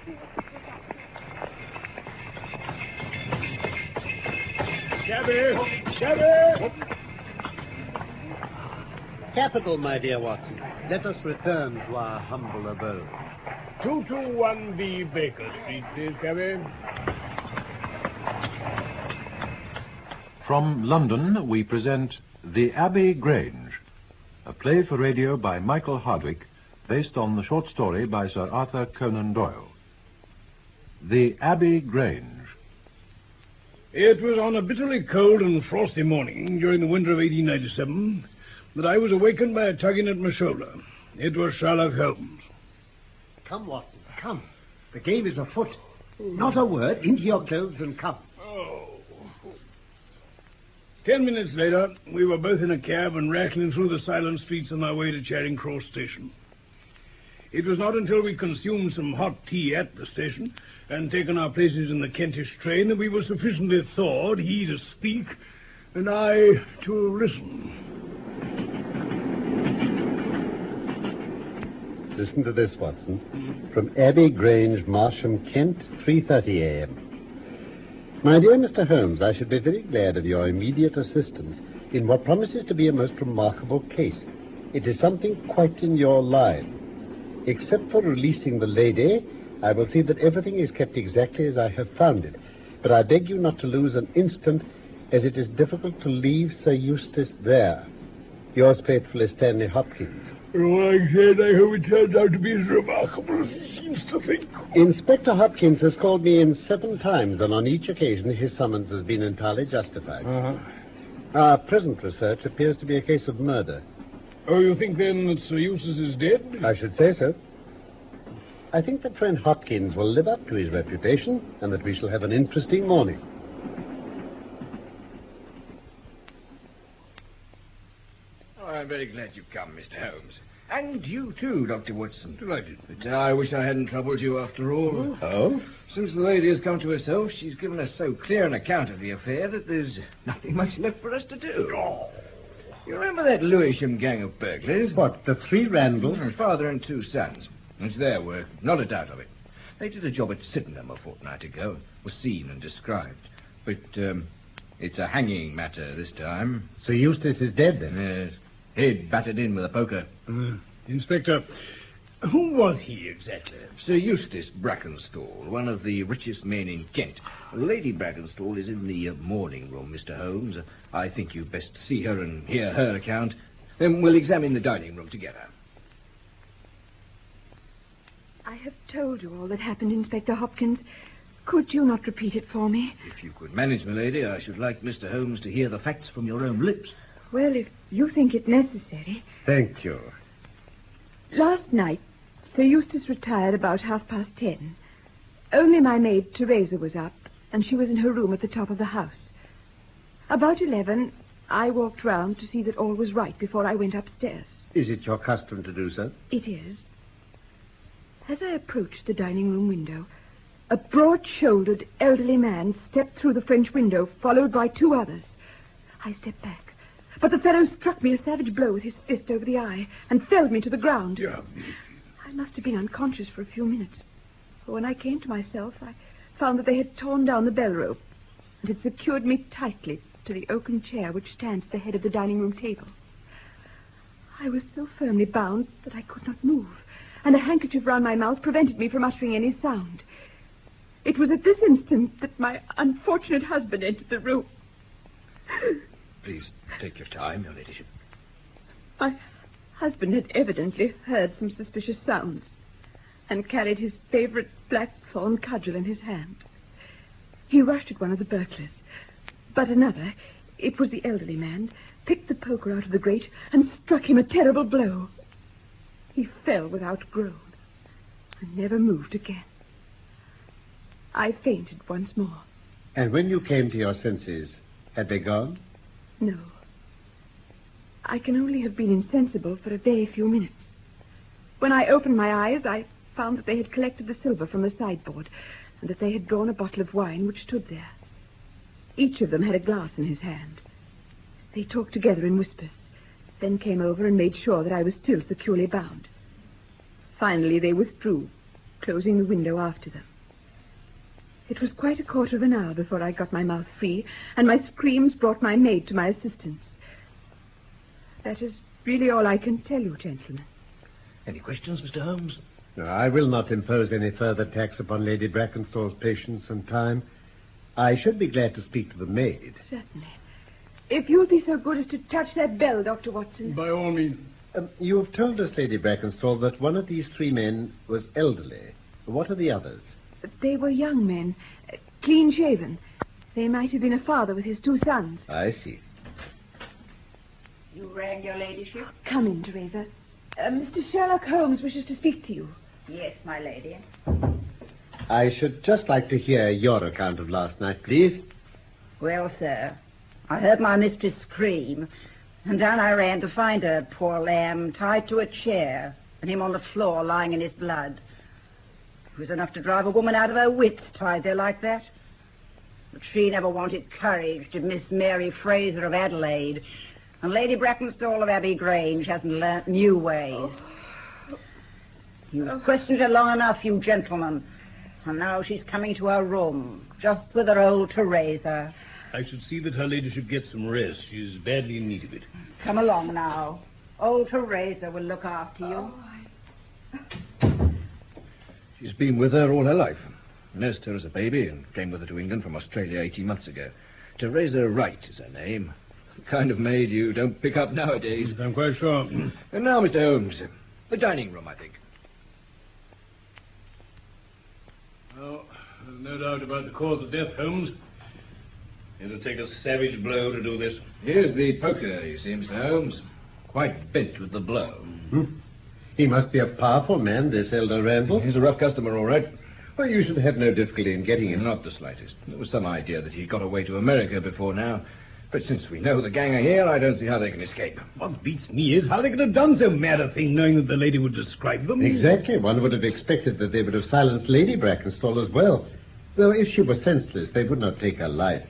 Shabby! Capital, my dear Watson. Let us return to our humble abode. 221B Baker Street, please, Cabby. From London, we present The Abbey Grange, a play for radio by Michael Hardwick, based on the short story by Sir Arthur Conan Doyle. The Abbey Grange. It was on a bitterly cold and frosty morning during the winter of 1897 that I was awakened by a tugging at my shoulder. It was Sherlock Holmes. Come, Watson, come. The game is afoot. Not a word. Into your clothes and come. Oh. 10 minutes later, we were both in a cab and rattling through the silent streets on our way to Charing Cross Station. It was not until we consumed some hot tea at the station and taken our places in the Kentish train that we were sufficiently thawed, he to speak and I to listen. Listen to this, Watson. From Abbey Grange, Marsham, Kent, 3:30 a.m. My dear Mr. Holmes, I should be very glad of your immediate assistance in what promises to be a most remarkable case. It is something quite in your line. Except for releasing the lady, I will see that everything is kept exactly as I have found it. But I beg you not to lose an instant, as it is difficult to leave Sir Eustace there. Yours faithfully, Stanley Hopkins. Like I said, I hope it turns out to be as remarkable as he seems to think. Inspector Hopkins has called me in 7 times, and on each occasion his summons has been entirely justified. Our present research appears to be a case of murder. Oh, you think then that Sir Eustace is dead? I should say so. I think that friend Hopkins will live up to his reputation, and that we shall have an interesting morning. Oh, I'm very glad you've come, Mr. Holmes. And you too, Dr. Watson. Delighted. But I wish I hadn't troubled you after all. Oh? Since the lady has come to herself, she's given us so clear an account of the affair that there's nothing much left for us to do. Oh. You remember that Lewisham gang of burglars? What, the 3 Randalls? Father and 2 sons. It's their work, not a doubt of it. They did a job at Sydenham a fortnight ago, was seen and described. But it's a hanging matter this time. Sir Eustace is dead, then? Yes. Head battered in with a poker. Inspector, who was he exactly? Sir Eustace Brackenstall, one of the richest men in Kent. Lady Brackenstall is in the morning room, Mr. Holmes. I think you'd best see her and hear her account. Then we'll examine the dining room together. I have told you all that happened, Inspector Hopkins. Could you not repeat it for me? If you could manage, milady, I should like Mr. Holmes to hear the facts from your own lips. Well, if you think it necessary. Thank you. Last night, Sir Eustace retired about 10:30. Only my maid, Teresa, was up, and she was in her room at the top of the house. About 11, I walked round to see that all was right before I went upstairs. Is it your custom to do so? It is. As I approached the dining room window, a broad-shouldered, elderly man stepped through the French window, followed by 2 others. I stepped back, but the fellow struck me a savage blow with his fist over the eye and felled me to the ground. Yeah. I must have been unconscious for a few minutes. For when I came to myself, I found that they had torn down the bell rope and had secured me tightly to the oaken chair which stands at the head of the dining room table. I was so firmly bound that I could not move, and a handkerchief round my mouth prevented me from uttering any sound. It was at this instant that my unfortunate husband entered the room. Please take your time, your ladyship. My husband had evidently heard some suspicious sounds and carried his favorite blackthorn cudgel in his hand. He rushed at one of the burglars, but another, it was the elderly man, picked the poker out of the grate and struck him a terrible blow. He fell without a groan and never moved again. I fainted once more. And when you came to your senses, had they gone? No. I can only have been insensible for a very few minutes. When I opened my eyes, I found that they had collected the silver from the sideboard and that they had drawn a bottle of wine which stood there. Each of them had a glass in his hand. They talked together in whispers, then came over and made sure that I was still securely bound. Finally, they withdrew, closing the window after them. It was quite a quarter of an hour before I got my mouth free, and my screams brought my maid to my assistance. That is really all I can tell you, gentlemen. Any questions, Mr. Holmes? No, I will not impose any further tax upon Lady Brackenstall's patience and time. I should be glad to speak to the maid. Certainly. If you'll be so good as to touch that bell, Dr. Watson. By all means. You have told us, Lady Brackenstall, that one of these three men was elderly. What are the others? They were young men, clean-shaven. They might have been a father with his two sons. I see. You rang, your ladyship? Come in, Teresa. Mr. Sherlock Holmes wishes to speak to you. Yes, my lady. I should just like to hear your account of last night, please. Well, sir, I heard my mistress scream, and down I ran to find her, poor lamb, tied to a chair, and him on the floor lying in his blood. It was enough to drive a woman out of her wits, tied there like that. But she never wanted courage, did Miss Mary Fraser of Adelaide, and Lady Brackenstall of Abbey Grange hasn't learnt new ways. You've questioned her long enough, you gentlemen, and now she's coming to her room, just with her old Teresa. I should see that her ladyship gets some rest. She's badly in need of it. Come along now. Old Teresa will look after you. She's been with her all her life. Nursed her as a baby and came with her to England from Australia 18 months ago. Teresa Wright is her name. The kind of maid you don't pick up nowadays. I'm quite sure. And now, Mr. Holmes, the dining room, I think. Well, there's no doubt about the cause of death, Holmes. It'll take a savage blow to do this. Here's the poker, you see, Mr. Holmes. Quite bent with the blow. He must be a powerful man, this Elder Randall. He's a rough customer, all right. Well, you should have no difficulty in getting him. Not the slightest. There was some idea that he got away to America before now. But since we know the gang are here, I don't see how they can escape. What beats me is how they could have done so mad a thing, knowing that the lady would describe them. Exactly. One would have expected that they would have silenced Lady Brackenstall as well. Though if she were senseless, they would not take her life.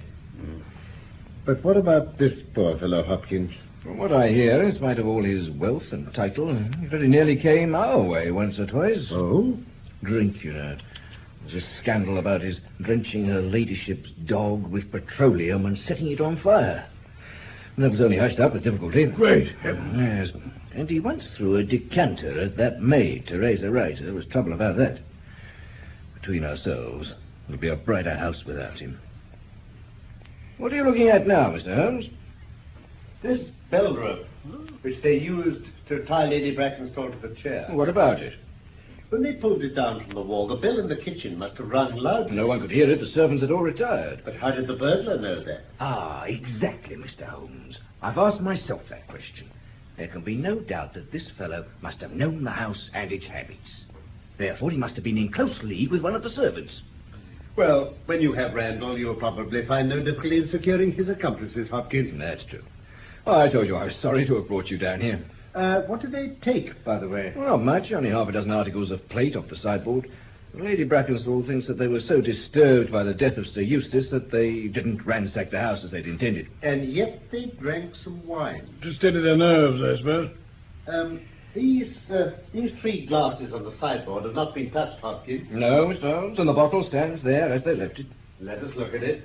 But what about this poor fellow, Hopkins? From what I hear, in spite of all his wealth and title, he very nearly came our way once or twice. Oh? Drink, you know. There's a scandal about his drenching her ladyship's dog with petroleum and setting it on fire. And that was only hushed up with difficulty. Great heavens. Yes. And he once threw a decanter at that maid, Teresa Wright. There was trouble about that. Between ourselves, it'll be a brighter house without him. What are you looking at now, Mr. Holmes? This bell rope, which they used to tie Lady Brackenstall to the chair. What about it? When they pulled it down from the wall, the bell in the kitchen must have rung loudly. No one could hear it. The servants had all retired. But how did the burglar know that? Ah, exactly, Mr. Holmes. I've asked myself that question. There can be no doubt that this fellow must have known the house and its habits. Therefore, he must have been in close league with one of the servants. Well, when you have Randall, you'll probably find no difficulty in securing his accomplices, Hopkins. That's true. Oh, I told you I was sorry to have brought you down here. What did they take, by the way? Well, not much. Only half a dozen articles of plate off the sideboard. Lady Brackenstall thinks that they were so disturbed by the death of Sir Eustace that they didn't ransack the house as they'd intended. And yet they drank some wine. To steady their nerves, I suppose. These three glasses on the sideboard have not been touched, Hopkins. No, Mr. Holmes, and the bottle stands there as they left it. Let us look at it.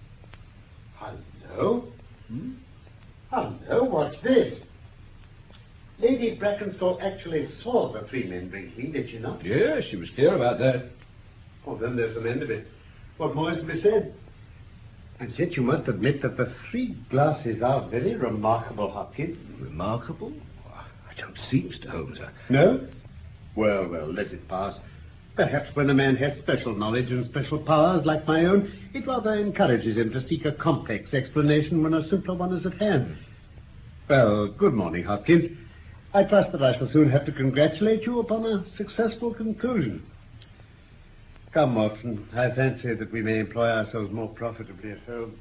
Hello? Hello, what's this? Lady Brackenstall actually saw the three men drinking, did she not? Yes, she was clear about that. Oh, then there's an end of it. What more is to be said? And yet you must admit that the three glasses are very remarkable, Hopkins. Remarkable? I don't see, Mr. Holmes. No? Well, let it pass. Perhaps when a man has special knowledge and special powers like my own, it rather encourages him to seek a complex explanation when a simpler one is at hand. Well, good morning, Hopkins. I trust that I shall soon have to congratulate you upon a successful conclusion. Come, Watson, I fancy that we may employ ourselves more profitably at home.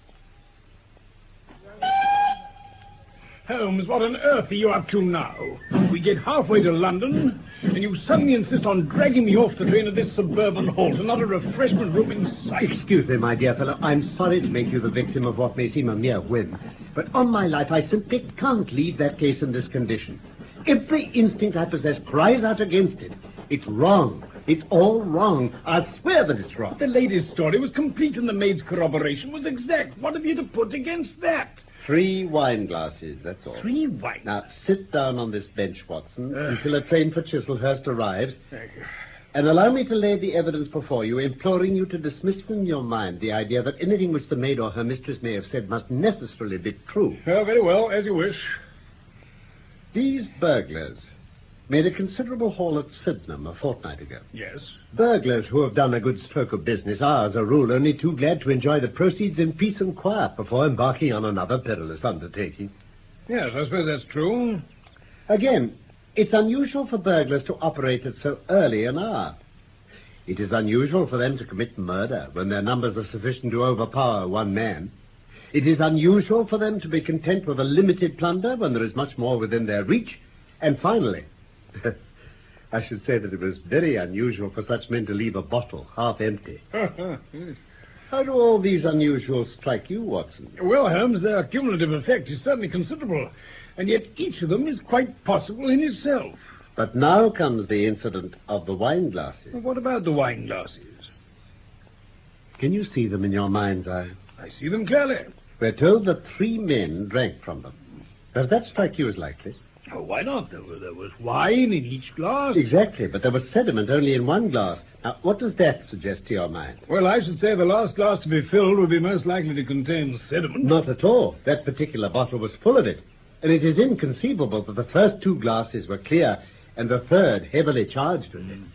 Holmes, what on earth are you up to now? We get halfway to London, and you suddenly insist on dragging me off the train at this suburban halt, and not a refreshment room in sight. Excuse me, my dear fellow. I'm sorry to make you the victim of what may seem a mere whim, but on my life, I simply can't leave that case in this condition. Every instinct I possess cries out against it. It's wrong. It's all wrong. I'll swear that it's wrong. The lady's story was complete and the maid's corroboration was exact. What have you to put against that? 3 wine glasses, that's all. 3 wine. Now, sit down on this bench, Watson, until a train for Chislehurst arrives. Thank you. And allow me to lay the evidence before you, imploring you to dismiss from your mind the idea that anything which the maid or her mistress may have said must necessarily be true. Oh, very well, as you wish. These burglars made a considerable haul at Sydenham a fortnight ago. Yes. Burglars who have done a good stroke of business are, as a rule, only too glad to enjoy the proceeds in peace and quiet before embarking on another perilous undertaking. Yes, I suppose that's true. Again, it's unusual for burglars to operate at so early an hour. It is unusual for them to commit murder when their numbers are sufficient to overpower one man. It is unusual for them to be content with a limited plunder when there is much more within their reach. And finally, I should say that it was very unusual for such men to leave a bottle half empty. How do all these unusuals strike you, Watson? Well, Holmes, their cumulative effect is certainly considerable, and yet each of them is quite possible in itself. But now comes the incident of the wine glasses. Well, what about the wine glasses? Can you see them in your mind's eye? I see them clearly. We're told that 3 men drank from them. Does that strike you as likely? Oh, why not? There was wine in each glass. Exactly, but there was sediment only in one glass. Now, what does that suggest to your mind? Well, I should say the last glass to be filled would be most likely to contain sediment. Not at all. That particular bottle was full of it. And it is inconceivable that the first 2 glasses were clear and the third heavily charged with it.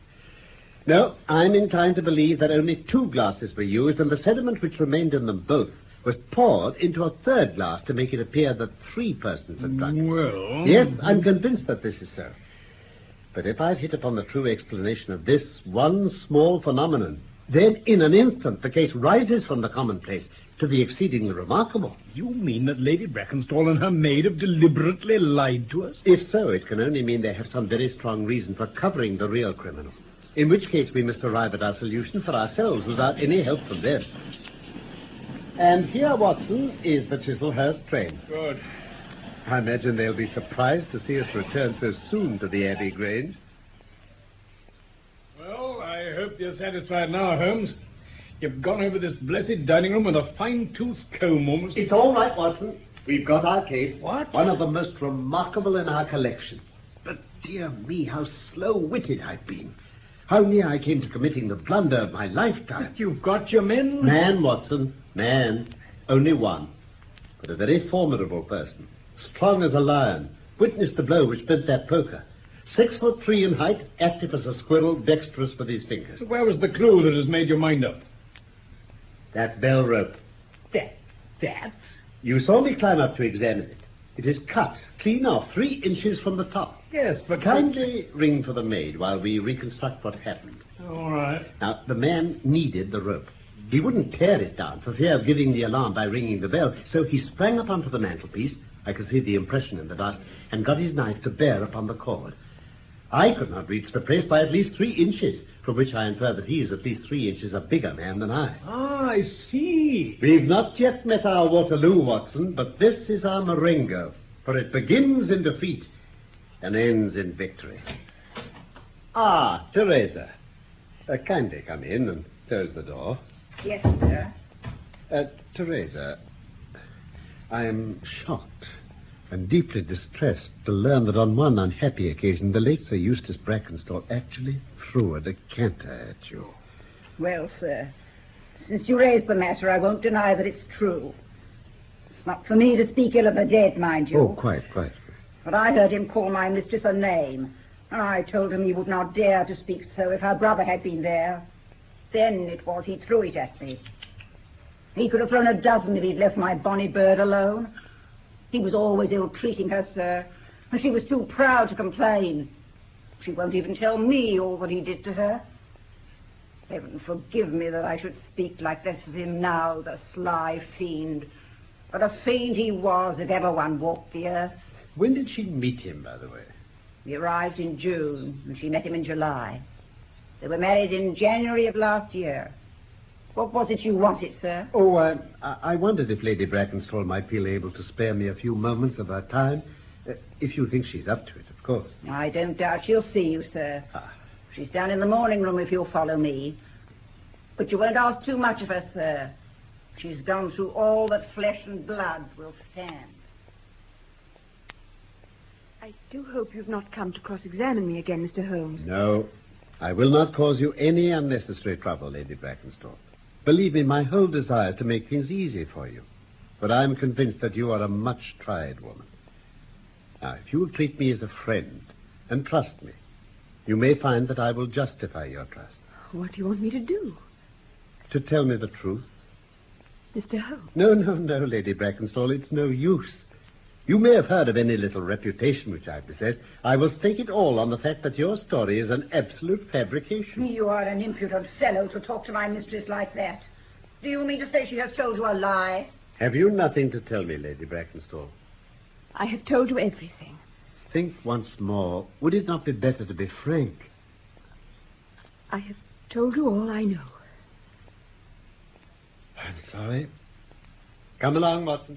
No, I'm inclined to believe that only 2 glasses were used, and the sediment which remained in them both was poured into a third glass to make it appear that 3 persons had drunk it. Well... Yes, I'm convinced that this is so. But if I've hit upon the true explanation of this one small phenomenon, then in an instant the case rises from the commonplace to the exceedingly remarkable. You mean that Lady Brackenstall and her maid have deliberately lied to us? If so, it can only mean they have some very strong reason for covering the real criminal. In which case we must arrive at our solution for ourselves without any help from them. And here, Watson, is the Chislehurst train. Good. I imagine they'll be surprised to see us return so soon to the Abbey Grange. Well, I hope you're satisfied now, Holmes. You've gone over this blessed dining room with a fine-tooth comb almost. It's all right, Watson. We've got our case. What? One of the most remarkable in our collection. But, dear me, how slow-witted I've been. How near I came to committing the blunder of my lifetime. You've got your men? Man, Watson, man. Only one. But a very formidable person. Strong as a lion. Witnessed the blow which bent that poker. 6'3" in height, active as a squirrel, dexterous with his fingers. So where was the clue that has made your mind up? That bell rope. That? You saw me climb up to examine it. It is cut clean off 3 inches from the top. Yes, but... Kindly ring for the maid while we reconstruct what happened. All right. Now, the man needed the rope. He wouldn't tear it down for fear of giving the alarm by ringing the bell, so he sprang up onto the mantelpiece, I could see the impression in the dust, and got his knife to bear upon the cord. I could not reach the place by at least 3 inches, from which I infer that he is at least 3 inches a bigger man than I. Ah, I see. We've not yet met our Waterloo, Watson, but this is our Marengo, for it begins in defeat and ends in victory. Ah, Teresa. Kindly come in and close the door. Yes, sir. Teresa, I am shocked and deeply distressed to learn that on one unhappy occasion the late Sir Eustace Brackenstall actually threw a decanter at you. Well, sir, since you raised the matter, I won't deny that it's true. It's not for me to speak ill of the dead, mind you. Oh, quite. But I heard him call my mistress a name, and I told him he would not dare to speak so if her brother had been there. Then it was he threw it at me. He could have thrown a dozen if he'd left my bonny bird alone. He was always ill-treating her, sir, and she was too proud to complain. She won't even tell me all that he did to her. Heaven forgive me that I should speak like this of him now, the sly fiend. But a fiend he was if ever one walked the earth. When did she meet him, by the way? He arrived in June, and she met him in July. They were married in January of last year. What was it you wanted, sir? Oh, I wondered if Lady Brackenstall might feel able to spare me a few moments of her time. If you think she's up to it, of course. I don't doubt she'll see you, sir. She's down in the morning room if you'll follow me. But you won't ask too much of her, sir. She's gone through all that flesh and blood will stand. I do hope you've not come to cross-examine me again, Mr. Holmes. No, I will not cause you any unnecessary trouble, Lady Brackenstall. Believe me, my whole desire is to make things easy for you. But I'm convinced that you are a much-tried woman. Now, if you will treat me as a friend and trust me, you may find that I will justify your trust. What do you want me to do? To tell me the truth. Mr. Holmes. No, Lady Brackenstall, it's no use. You may have heard of any little reputation which I possess. I will stake it all on the fact that your story is an absolute fabrication. You are an impudent fellow to talk to my mistress like that. Do you mean to say she has told you a lie? Have you nothing to tell me, Lady Brackenstall? I have told you everything. Think once more. Would it not be better to be frank? I have told you all I know. I'm sorry. Come along, Watson.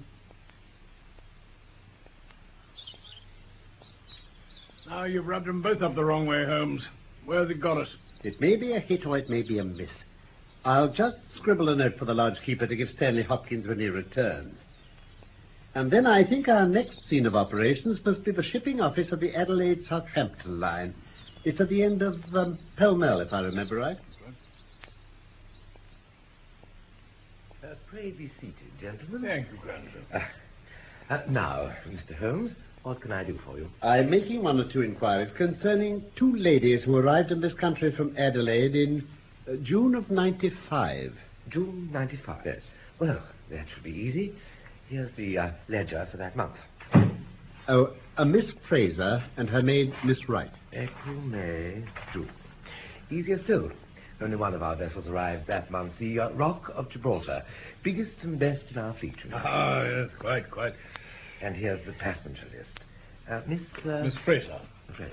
Now you've rubbed them both up the wrong way, Holmes. Where's it got us? It may be a hit or it may be a miss. I'll just scribble a note for the lodgekeeper to give Stanley Hopkins when he returns. And then I think our next scene of operations must be the shipping office of the Adelaide-Southampton line. It's at the end of Pall Mall, if I remember right. Pray be seated, gentlemen. Thank you, grandson. Now, Mr. Holmes, what can I do for you? I'm making one or two inquiries concerning two ladies who arrived in this country from Adelaide in June of 95. June 95? Yes. Well, that should be easy. Here's the ledger for that month. Oh, a Miss Fraser and her maid, Miss Wright. April, May, June. Easier still. Only one of our vessels arrived that month, the Rock of Gibraltar. Biggest and best in our fleet, you know. Ah, yes, quite. And here's the passenger list. Miss Fraser. Fraser.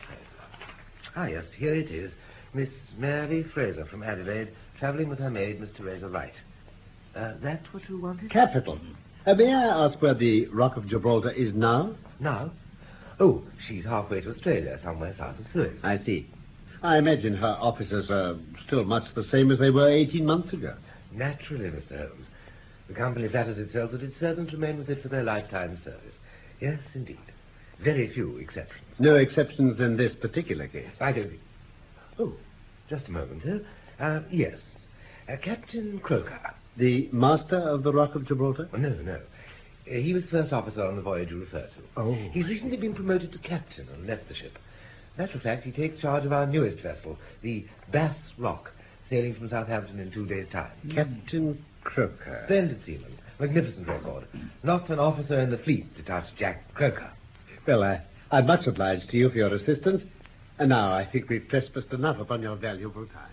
Ah, yes, here it is. Miss Mary Fraser from Adelaide, travelling with her maid, Miss Teresa Wright. That what you wanted? Capital. May I ask where the Rock of Gibraltar is now? Now? Oh, she's halfway to Australia, somewhere south of Suez. I see. I imagine her officers are still much the same as they were 18 months ago. Naturally, Mr. Holmes. The company flatters itself that its servants remain with it for their lifetime service. Yes, indeed. Very few exceptions. No exceptions in this particular case. I don't... Oh, just a moment, sir. Yes. Captain Croker. The master of the Rock of Gibraltar? No. He was first officer on the voyage you refer to. Oh. He's recently been promoted to captain and left the ship. Matter of fact, he takes charge of our newest vessel, the Bass Rock, sailing from Southampton in 2 days' time. Captain Croker. Splendid seaman. Magnificent record. Not an officer in the fleet to touch Jack Croker. Well, I'm much obliged to you for your assistance. And now I think we've trespassed enough upon your valuable time.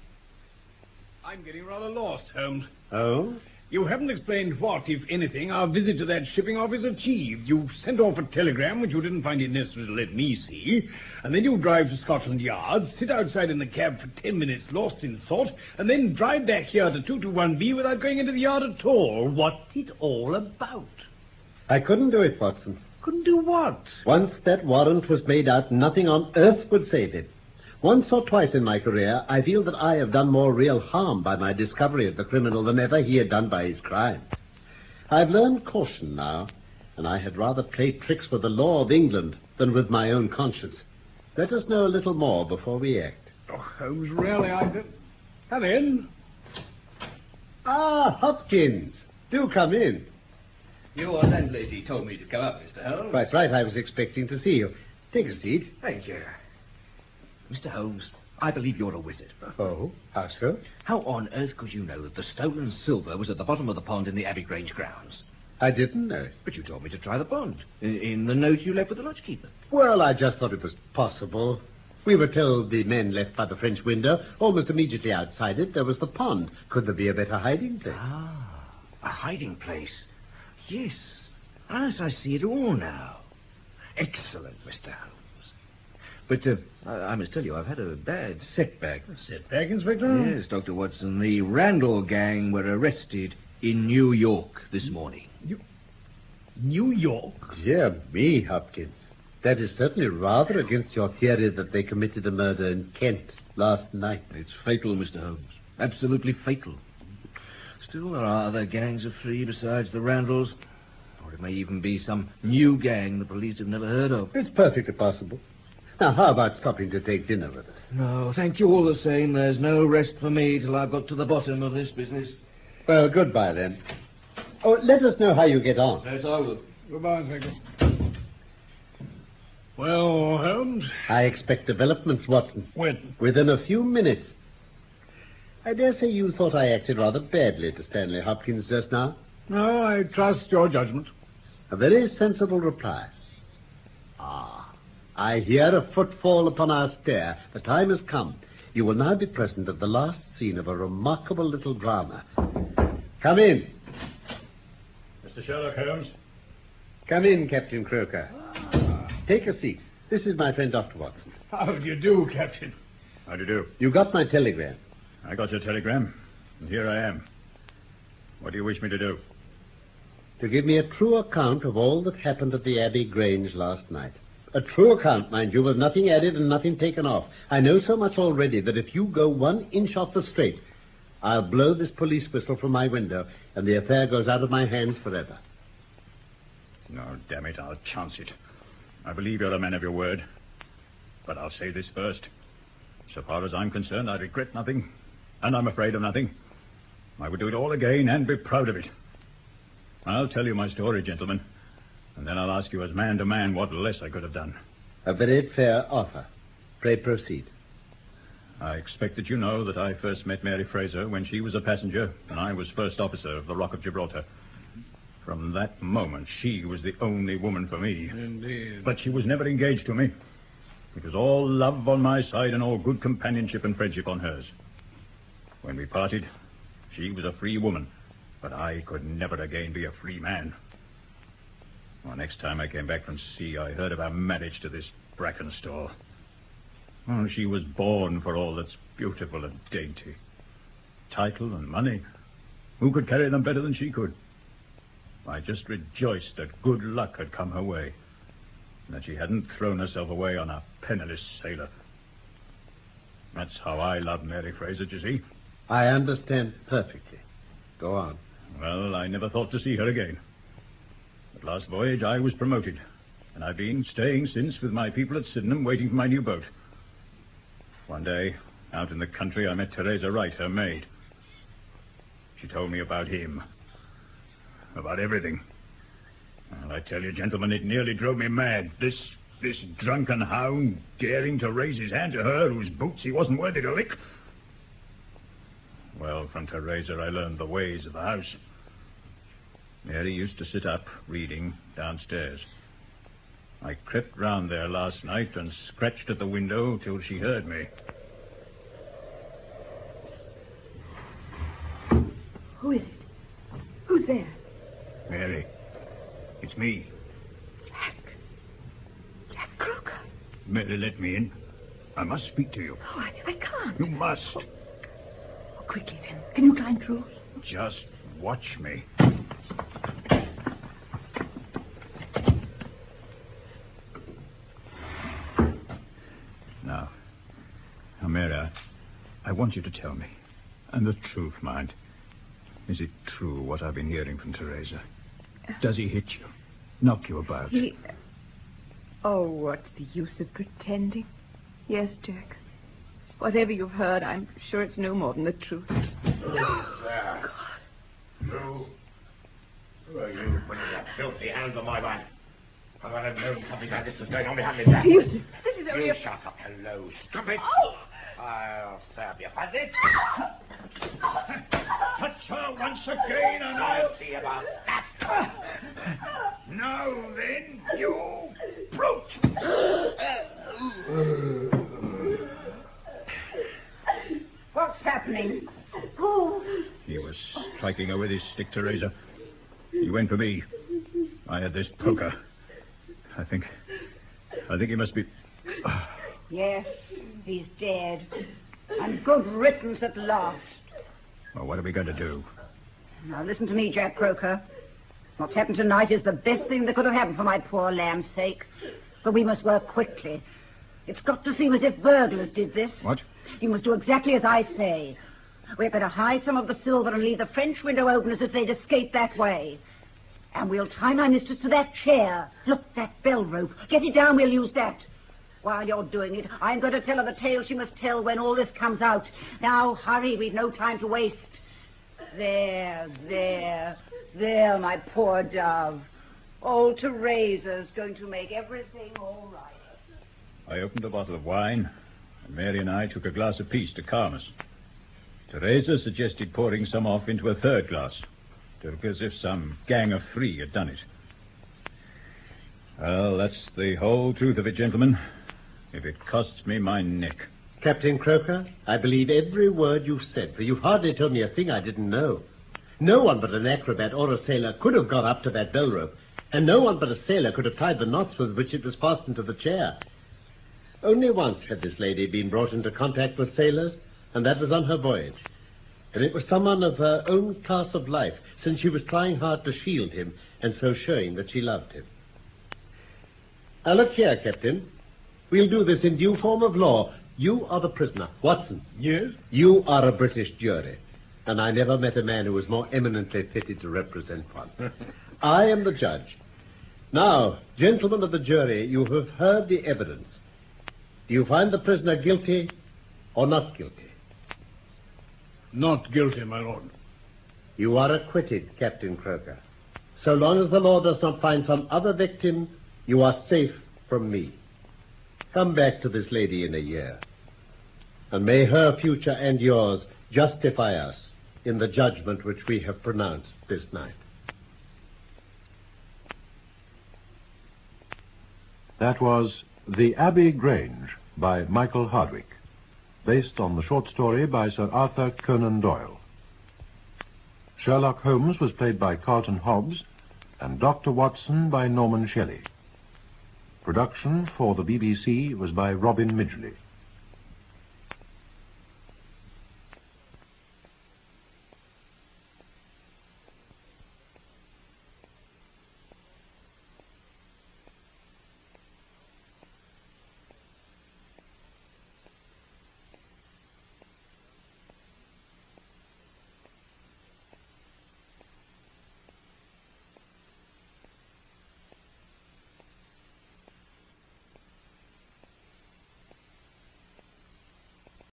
I'm getting rather lost, Holmes. Oh? You haven't explained what, if anything, our visit to that shipping office achieved. You sent off a telegram which you didn't find it necessary to let me see, and then you drive to Scotland Yard, sit outside in the cab for 10 minutes, lost in thought, and then drive back here to 221B without going into the yard at all. What's it all about? I couldn't do it, Watson. Couldn't do what? Once that warrant was made out, nothing on earth would save it. Once or twice in my career, I feel that I have done more real harm by my discovery of the criminal than ever he had done by his crime. I've learned caution now, and I had rather play tricks with the law of England than with my own conscience. Let us know a little more before we act. Oh, Holmes, really, I don't... Come in. Ah, Hopkins. Do come in. Your landlady told me to come up, Mr. Holmes. Quite right. I was expecting to see you. Take a seat. Thank you. Mr. Holmes, I believe you're a wizard. Oh, how so? How on earth could you know that the stolen silver was at the bottom of the pond in the Abbey Grange grounds? I didn't know it. But you told me to try the pond in the note you left with the lodgekeeper. Well, I just thought it was possible. We were told the men left by the French window. Almost immediately outside it, there was the pond. Could there be a better hiding place? Ah, a hiding place. Yes. As I see it all now. Excellent, Mr. Holmes. But I must tell you, I've had a bad setback. A setback, Inspector? Yes, Dr. Watson. The Randall gang were arrested in New York this morning. New York? Dear me, Hopkins. That is certainly rather against your theory that they committed a murder in Kent last night. It's fatal, Mr. Holmes. Absolutely fatal. Still, there are other gangs of three besides the Randalls. Or it may even be some new gang the police have never heard of. It's perfectly possible. Now, how about stopping to take dinner with us? No, thank you all the same. There's no rest for me till I've got to the bottom of this business. Well, goodbye, then. Oh, let us know how you get on. Yes, I will. Goodbye, Inspector. Well, Holmes? I expect developments, Watson. When? Within a few minutes. I dare say you thought I acted rather badly to Stanley Hopkins just now. No, I trust your judgment. A very sensible reply. I hear a footfall upon our stair. The time has come. You will now be present at the last scene of a remarkable little drama. Come in. Mr. Sherlock Holmes. Come in, Captain Croker. Take a seat. This is my friend, Dr. Watson. How do you do, Captain? How do you do? You got my telegram. I got your telegram, and here I am. What do you wish me to do? To give me a true account of all that happened at the Abbey Grange last night. A true account, mind you, with nothing added and nothing taken off. I know so much already that if you go 1 inch off the straight, I'll blow this police whistle from my window, and the affair goes out of my hands forever. No, damn it, I'll chance it. I believe you're a man of your word. But I'll say this first. So far as I'm concerned, I regret nothing, and I'm afraid of nothing. I would do it all again and be proud of it. I'll tell you my story, gentlemen, and then I'll ask you as man to man what less I could have done. A very fair offer. Pray proceed. I expect that you know that I first met Mary Fraser when she was a passenger and I was first officer of the Rock of Gibraltar. From that moment, she was the only woman for me. Indeed. But she was never engaged to me. It was all love on my side and all good companionship and friendship on hers. When we parted, she was a free woman, but I could never again be a free man. Well, next time I came back from sea, I heard of her marriage to this Brackenstall. Oh, she was born for all that's beautiful and dainty. Title and money. Who could carry them better than she could? I just rejoiced that good luck had come her way, and that she hadn't thrown herself away on a penniless sailor. That's how I love Mary Fraser, you see. I understand perfectly. Go on. Well, I never thought to see her again. But last voyage I was promoted, and I've been staying since with my people at Sydenham waiting for my new boat. One day, out in the country, I met Teresa Wright, her maid. She told me about him. About everything. Well, I tell you, gentlemen, it nearly drove me mad. This drunken hound daring to raise his hand to her whose boots he wasn't worthy to lick. Well, from Teresa I learned the ways of the house. Mary used to sit up, reading, downstairs. I crept round there last night and scratched at the window till she heard me. Who is it? Who's there? Mary, it's me. Jack Croker. Mary, let me in. I must speak to you. Oh, I can't. You must. Oh, quickly, then. Can you climb through? Just watch me. Now, Mary, I want you to tell me, and the truth, mind. Is it true what I've been hearing from Teresa? Does he hit you? Knock you about? Oh, what's the use of pretending? Yes, Jack. Whatever you've heard, I'm sure it's no more than the truth. There. Who are you putting your filthy hands on my wife? I've never known something like this was going on behind me back. This is only You a... shut up, you low strumpet. Oh! I'll serve you for this. Touch her once again and I'll... see about that. Now then, you brute! What's happening? Oh! He was striking her with his stick, Teresa. He went for me. I had this poker. I think he must be... Yes, he's dead. And good riddance at last. Well, what are we going to do? Now listen to me, Jack Croker. What's happened tonight is the best thing that could have happened for my poor lamb's sake. But we must work quickly. It's got to seem as if burglars did this. What? You must do exactly as I say. We're going to hide some of the silver and leave the French window open as if they'd escape that way. And we'll tie my mistress to that chair. Look, that bell rope. Get it down, we'll use that. While you're doing it, I'm going to tell her the tale she must tell when all this comes out. Now, hurry, we've no time to waste. There, my poor dove. Old Teresa's going to make everything all right. I opened a bottle of wine, and Mary and I took a glass apiece to calm us. Teresa suggested pouring some off into a third glass. To look as if some gang of three had done it. Well, that's the whole truth of it, gentlemen. If it costs me my neck. Captain Croker, I believe every word you've said, for you've hardly told me a thing I didn't know. No one but an acrobat or a sailor could have got up to that bell rope, and no one but a sailor could have tied the knots with which it was fastened to the chair. Only once had this lady been brought into contact with sailors, and that was on her voyage. And it was someone of her own class of life, since she was trying hard to shield him, and so showing that she loved him. Now look here, Captain. We'll do this in due form of law. You are the prisoner. Watson. Yes? You are a British jury, and I never met a man who was more eminently fitted to represent one. I am the judge. Now, gentlemen of the jury, you have heard the evidence. Do you find the prisoner guilty or not guilty? Not guilty, my lord. You are acquitted, Captain Croker. So long as the law does not find some other victim, you are safe from me. Come back to this lady in a year, and may her future and yours justify us in the judgment which we have pronounced this night. That was The Abbey Grange by Michael Hardwick, based on the short story by Sir Arthur Conan Doyle. Sherlock Holmes was played by Carlton Hobbs, and Dr. Watson by Norman Shelley. Production for the BBC was by Robin Midgley.